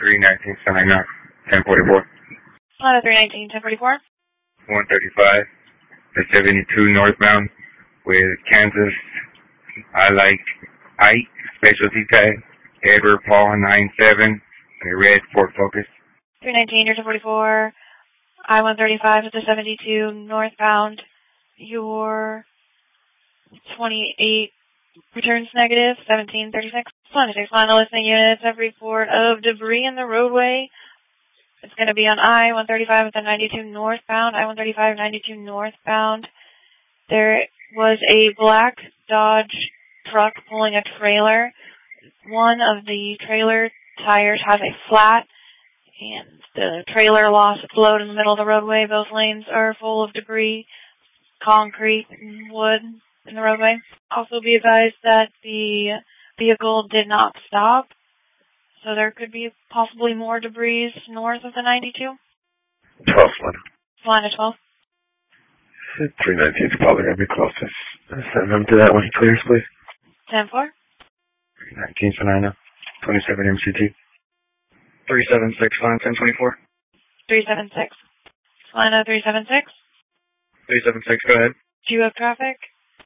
319, sign up, 1044. Solana 319, 1044. 135, the 72 northbound with Kansas. I like Ike, specialty tag, Edward Paul 97, and a red Ford Focus. 319, you're 1044. I-135 at the 72 northbound. Your 28 returns negative, 1736. Solana 6 final listening units have report of debris in the roadway. It's going to be on I-135 at the 92 northbound, I-135 92 northbound. There was a black Dodge truck pulling a trailer. One of the trailer tires has a flat, and the trailer lost its load in the middle of the roadway. Both lanes are full of debris, concrete, and wood in the roadway. Also be advised that the vehicle did not stop, so there could be possibly more debris north of the 92. 12, Solana. Solana 12. 319 is probably going to be closest. Send them to that when he clears, please. 10-4. 319, Solana, 27 MCT. 376, Solana 1024. 376. Solana 376. 376, go ahead. Do you have traffic?